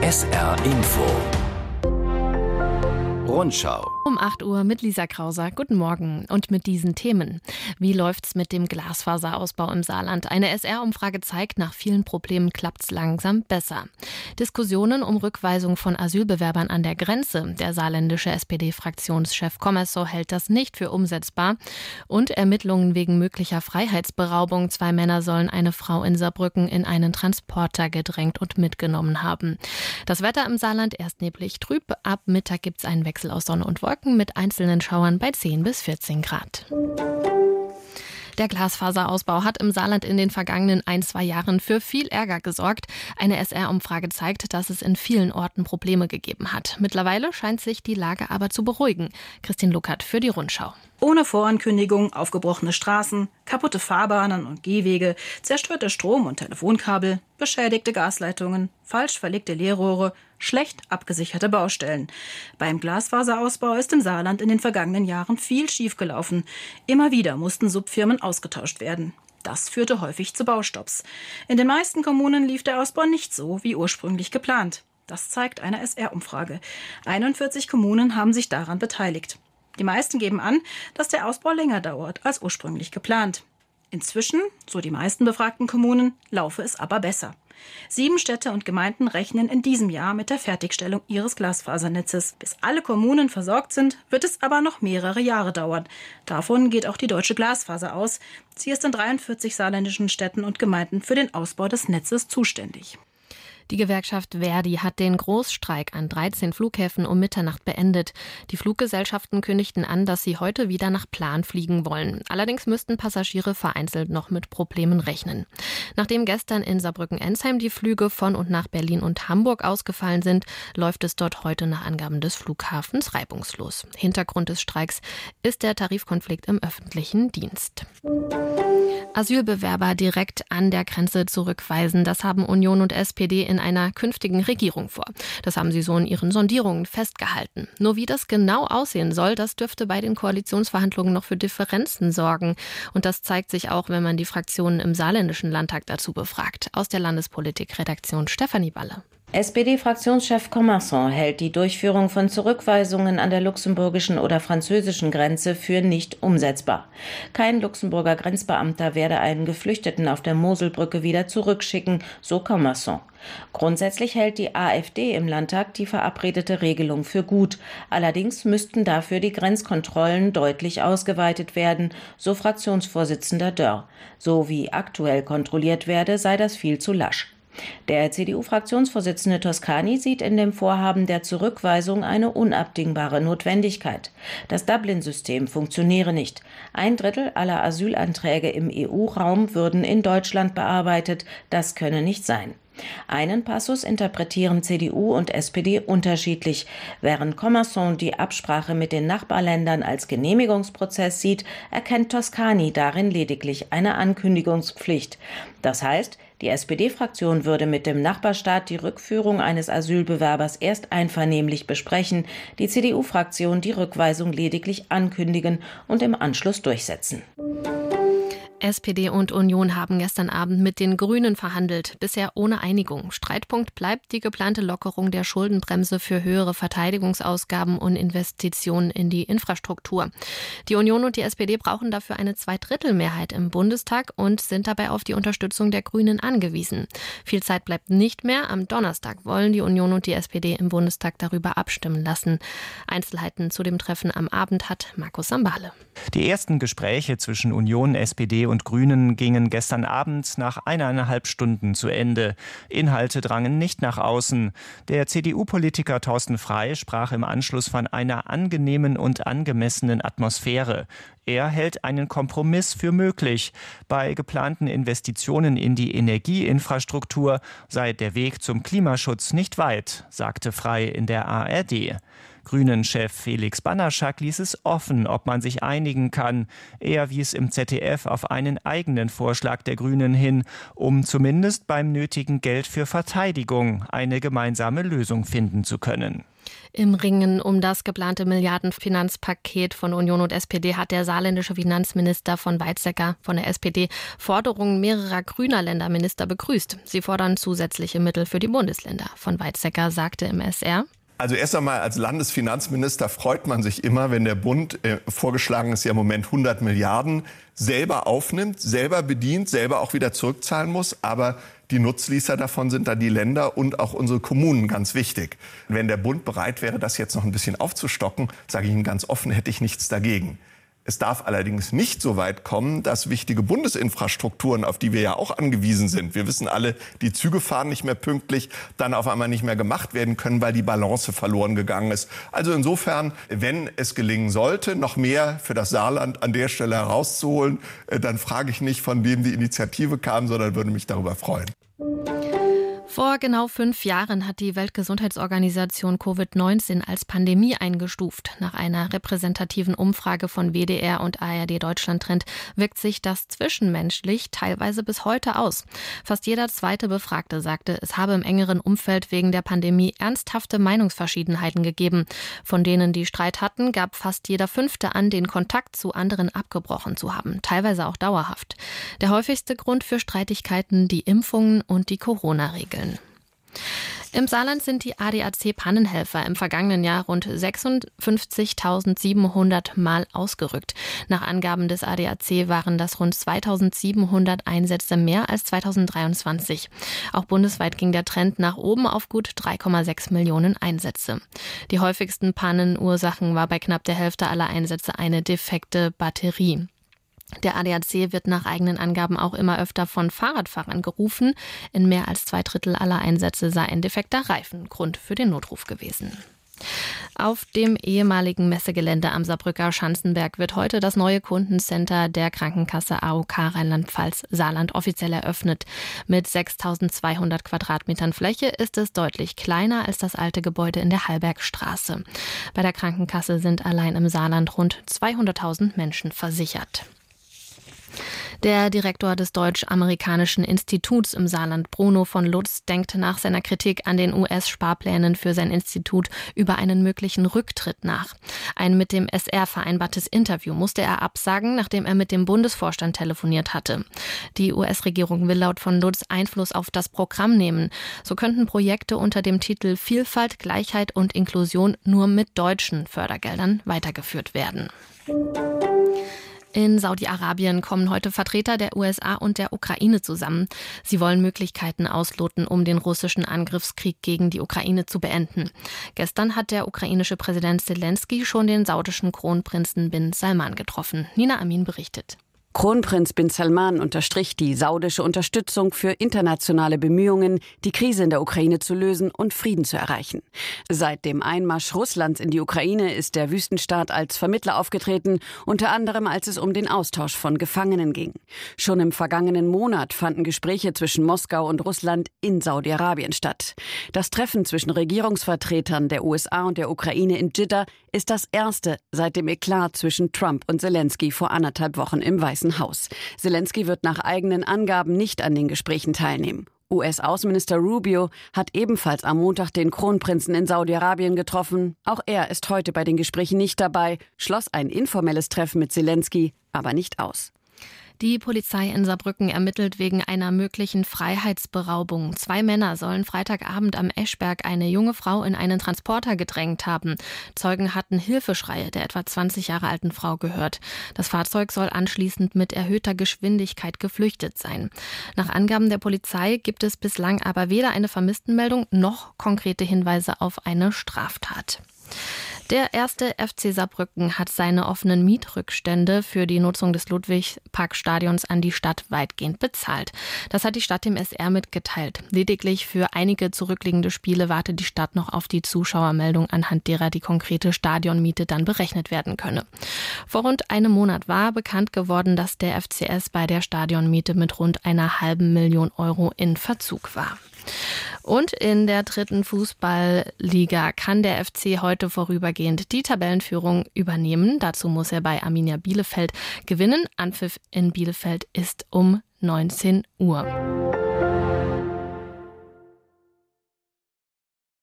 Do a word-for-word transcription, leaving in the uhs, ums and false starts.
S R Info Rundschau. Um acht Uhr mit Lisa Krauser. Guten Morgen. Und mit diesen Themen. Wie läuft's mit dem Glasfaserausbau im Saarland? Eine S R-Umfrage zeigt, nach vielen Problemen klappt's langsam besser. Diskussionen um Rückweisung von Asylbewerbern an der Grenze. Der saarländische S P D-Fraktionschef Commerson hält das nicht für umsetzbar. Und Ermittlungen wegen möglicher Freiheitsberaubung. Zwei Männer sollen eine Frau in Saarbrücken in einen Transporter gedrängt und mitgenommen haben. Das Wetter im Saarland erst neblig trüb. Ab Mittag gibt's einen Wechsel aus Sonne und Wolken mit einzelnen Schauern bei zehn bis vierzehn Grad. Der Glasfaserausbau hat im Saarland in den vergangenen ein, zwei Jahren für viel Ärger gesorgt. Eine S R-Umfrage zeigt, dass es in vielen Orten Probleme gegeben hat. Mittlerweile scheint sich die Lage aber zu beruhigen. Christine Luckert für die Rundschau. Ohne Vorankündigung, aufgebrochene Straßen, kaputte Fahrbahnen und Gehwege, zerstörte Strom- und Telefonkabel, beschädigte Gasleitungen, falsch verlegte Leerrohre, schlecht abgesicherte Baustellen. Beim Glasfaserausbau ist im Saarland in den vergangenen Jahren viel schiefgelaufen. Immer wieder mussten Subfirmen ausgetauscht werden. Das führte häufig zu Baustopps. In den meisten Kommunen lief der Ausbau nicht so, wie ursprünglich geplant. Das zeigt eine S R-Umfrage. einundvierzig Kommunen haben sich daran beteiligt. Die meisten geben an, dass der Ausbau länger dauert als ursprünglich geplant. Inzwischen, so die meisten befragten Kommunen, laufe es aber besser. Sieben Städte und Gemeinden rechnen in diesem Jahr mit der Fertigstellung ihres Glasfasernetzes. Bis alle Kommunen versorgt sind, wird es aber noch mehrere Jahre dauern. Davon geht auch die Deutsche Glasfaser aus. Sie ist in dreiundvierzig saarländischen Städten und Gemeinden für den Ausbau des Netzes zuständig. Die Gewerkschaft Verdi hat den Großstreik an dreizehn Flughäfen um Mitternacht beendet. Die Fluggesellschaften kündigten an, dass sie heute wieder nach Plan fliegen wollen. Allerdings müssten Passagiere vereinzelt noch mit Problemen rechnen. Nachdem gestern in Saarbrücken-Ensheim die Flüge von und nach Berlin und Hamburg ausgefallen sind, läuft es dort heute nach Angaben des Flughafens reibungslos. Hintergrund des Streiks ist der Tarifkonflikt im öffentlichen Dienst. Asylbewerber direkt an der Grenze zurückweisen, das haben Union und S P D in einer künftigen Regierung vor. Das haben sie so in ihren Sondierungen festgehalten. Nur wie das genau aussehen soll, das dürfte bei den Koalitionsverhandlungen noch für Differenzen sorgen. Und das zeigt sich auch, wenn man die Fraktionen im saarländischen Landtag dazu befragt. Aus der Landespolitik-Redaktion Stefanie Balle. S P D-Fraktionschef Commerson hält die Durchführung von Zurückweisungen an der luxemburgischen oder französischen Grenze für nicht umsetzbar. Kein Luxemburger Grenzbeamter werde einen Geflüchteten auf der Moselbrücke wieder zurückschicken, so Commerson. Grundsätzlich hält die AfD im Landtag die verabredete Regelung für gut. Allerdings müssten dafür die Grenzkontrollen deutlich ausgeweitet werden, so Fraktionsvorsitzender Dörr. So wie aktuell kontrolliert werde, sei das viel zu lasch. Der C D U-Fraktionsvorsitzende Toscani sieht in dem Vorhaben der Zurückweisung eine unabdingbare Notwendigkeit. Das Dublin-System funktioniere nicht. Ein Drittel aller Asylanträge im E U-Raum würden in Deutschland bearbeitet. Das könne nicht sein. Einen Passus interpretieren C D U und S P D unterschiedlich. Während Commerson die Absprache mit den Nachbarländern als Genehmigungsprozess sieht, erkennt Toscani darin lediglich eine Ankündigungspflicht. Das heißt, die S P D-Fraktion würde mit dem Nachbarstaat die Rückführung eines Asylbewerbers erst einvernehmlich besprechen, die C D U-Fraktion die Rückweisung lediglich ankündigen und im Anschluss durchsetzen. S P D und Union haben gestern Abend mit den Grünen verhandelt, bisher ohne Einigung. Streitpunkt bleibt die geplante Lockerung der Schuldenbremse für höhere Verteidigungsausgaben und Investitionen in die Infrastruktur. Die Union und die S P D brauchen dafür eine Zweidrittelmehrheit im Bundestag und sind dabei auf die Unterstützung der Grünen angewiesen. Viel Zeit bleibt nicht mehr. Am Donnerstag wollen die Union und die S P D im Bundestag darüber abstimmen lassen. Einzelheiten zu dem Treffen am Abend hat Markus Sambale. Die ersten Gespräche zwischen Union, S P D und Grünen gingen gestern Abend nach eineinhalb Stunden zu Ende. Inhalte drangen nicht nach außen. Der C D U-Politiker Thorsten Frey sprach im Anschluss von einer angenehmen und angemessenen Atmosphäre. Er hält einen Kompromiss für möglich. Bei geplanten Investitionen in die Energieinfrastruktur sei der Weg zum Klimaschutz nicht weit, sagte Frey in der A R D. Grünen-Chef Felix Banaszak ließ es offen, ob man sich einigen kann. Er wies im Z D F auf einen eigenen Vorschlag der Grünen hin, um zumindest beim nötigen Geld für Verteidigung eine gemeinsame Lösung finden zu können. Im Ringen um das geplante Milliardenfinanzpaket von Union und S P D hat der saarländische Finanzminister von Weizsäcker von der S P D Forderungen mehrerer grüner Länderminister begrüßt. Sie fordern zusätzliche Mittel für die Bundesländer. Von Weizsäcker sagte im S R: Also erst einmal als Landesfinanzminister freut man sich immer, wenn der Bund, äh, vorgeschlagen ist ja im Moment hundert Milliarden, selber aufnimmt, selber bedient, selber auch wieder zurückzahlen muss. Aber die Nutznießer davon sind dann die Länder und auch unsere Kommunen, ganz wichtig. Wenn der Bund bereit wäre, das jetzt noch ein bisschen aufzustocken, sage ich Ihnen ganz offen, hätte ich nichts dagegen. Es darf allerdings nicht so weit kommen, dass wichtige Bundesinfrastrukturen, auf die wir ja auch angewiesen sind, wir wissen alle, die Züge fahren nicht mehr pünktlich, dann auf einmal nicht mehr gemacht werden können, weil die Balance verloren gegangen ist. Also insofern, wenn es gelingen sollte, noch mehr für das Saarland an der Stelle herauszuholen, dann frage ich nicht, von wem die Initiative kam, sondern würde mich darüber freuen. Vor genau fünf Jahren hat die Weltgesundheitsorganisation Covid neunzehn als Pandemie eingestuft. Nach einer repräsentativen Umfrage von W D R und A R D Deutschland Trend wirkt sich das zwischenmenschlich teilweise bis heute aus. Fast jeder zweite Befragte sagte, es habe im engeren Umfeld wegen der Pandemie ernsthafte Meinungsverschiedenheiten gegeben. Von denen, die Streit hatten, gab fast jeder Fünfte an, den Kontakt zu anderen abgebrochen zu haben, teilweise auch dauerhaft. Der häufigste Grund für Streitigkeiten die Impfungen und die Corona-Regeln. Im Saarland sind die A D A C-Pannenhelfer im vergangenen Jahr rund sechsundfünfzigtausendsiebenhundert Mal ausgerückt. Nach Angaben des A D A C waren das rund zweitausendsiebenhundert Einsätze mehr als zweitausenddreiundzwanzig. Auch bundesweit ging der Trend nach oben auf gut drei Komma sechs Millionen Einsätze. Die häufigsten Pannenursachen war bei knapp der Hälfte aller Einsätze eine defekte Batterie. Der A D A C wird nach eigenen Angaben auch immer öfter von Fahrradfahrern gerufen. In mehr als zwei Drittel aller Einsätze sei ein defekter Reifen Grund für den Notruf gewesen. Auf dem ehemaligen Messegelände am Saarbrücker Schanzenberg wird heute das neue Kundencenter der Krankenkasse A O K Rheinland-Pfalz Saarland offiziell eröffnet. Mit sechstausendzweihundert Quadratmetern Fläche ist es deutlich kleiner als das alte Gebäude in der Hallbergstraße. Bei der Krankenkasse sind allein im Saarland rund zweihunderttausend Menschen versichert. Der Direktor des Deutsch-Amerikanischen Instituts im Saarland, Bruno von Lutz, denkt nach seiner Kritik an den U S-Sparplänen für sein Institut über einen möglichen Rücktritt nach. Ein mit dem S R vereinbartes Interview musste er absagen, nachdem er mit dem Bundesvorstand telefoniert hatte. Die U S-Regierung will laut von Lutz Einfluss auf das Programm nehmen. So könnten Projekte unter dem Titel Vielfalt, Gleichheit und Inklusion nur mit deutschen Fördergeldern weitergeführt werden. In Saudi-Arabien kommen heute Vertreter der U S A und der Ukraine zusammen. Sie wollen Möglichkeiten ausloten, um den russischen Angriffskrieg gegen die Ukraine zu beenden. Gestern hat der ukrainische Präsident Zelensky schon den saudischen Kronprinzen bin Salman getroffen. Nina Amin berichtet. Kronprinz bin Salman unterstrich die saudische Unterstützung für internationale Bemühungen, die Krise in der Ukraine zu lösen und Frieden zu erreichen. Seit dem Einmarsch Russlands in die Ukraine ist der Wüstenstaat als Vermittler aufgetreten, unter anderem als es um den Austausch von Gefangenen ging. Schon im vergangenen Monat fanden Gespräche zwischen Moskau und Russland in Saudi-Arabien statt. Das Treffen zwischen Regierungsvertretern der U S A und der Ukraine in Dschidda ist das erste seit dem Eklat zwischen Trump und Zelensky vor anderthalb Wochen im Weißen Haus. Zelensky wird nach eigenen Angaben nicht an den Gesprächen teilnehmen. U S-Außenminister Rubio hat ebenfalls am Montag den Kronprinzen in Saudi-Arabien getroffen. Auch er ist heute bei den Gesprächen nicht dabei, schloss ein informelles Treffen mit Zelensky aber nicht aus. Die Polizei in Saarbrücken ermittelt wegen einer möglichen Freiheitsberaubung. Zwei Männer sollen Freitagabend am Eschberg eine junge Frau in einen Transporter gedrängt haben. Zeugen hatten Hilfeschreie der etwa zwanzig Jahre alten Frau gehört. Das Fahrzeug soll anschließend mit erhöhter Geschwindigkeit geflüchtet sein. Nach Angaben der Polizei gibt es bislang aber weder eine Vermisstenmeldung noch konkrete Hinweise auf eine Straftat. Der erste F C Saarbrücken hat seine offenen Mietrückstände für die Nutzung des Ludwig-Park-Stadions an die Stadt weitgehend bezahlt. Das hat die Stadt dem S R mitgeteilt. Lediglich für einige zurückliegende Spiele wartet die Stadt noch auf die Zuschauermeldung, anhand derer die konkrete Stadionmiete dann berechnet werden könne. Vor rund einem Monat war bekannt geworden, dass der F C S bei der Stadionmiete mit rund einer halben Million Euro in Verzug war. Und in der dritten Fußballliga kann der F C heute vorübergehend die Tabellenführung übernehmen. Dazu muss er bei Arminia Bielefeld gewinnen. Anpfiff in Bielefeld ist um neunzehn Uhr.